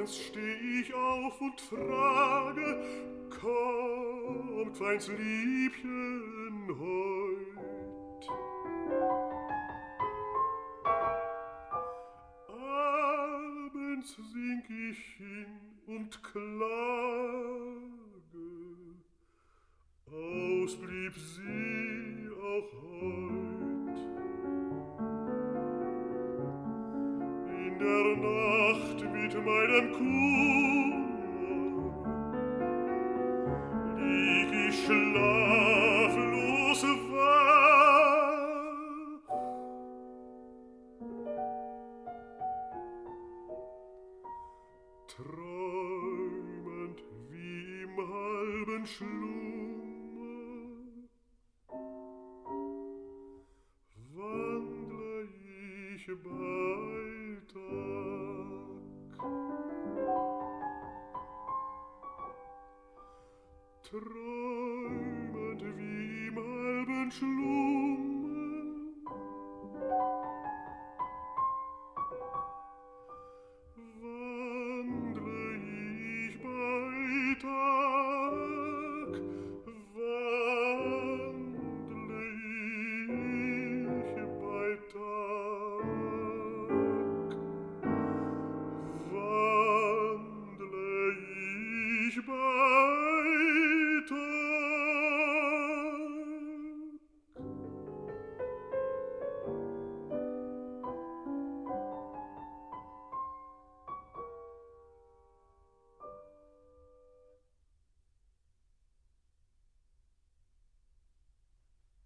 Morgens steh ich auf und frage, kommt feins Liebchen heut? Abends sink ich hin und klage, aus blieb sie auch heut. In der Nacht mit meinem Kummer lieg ich schlaflos wach. Träumend wie im halben Schlummer wandle ich bei Tag.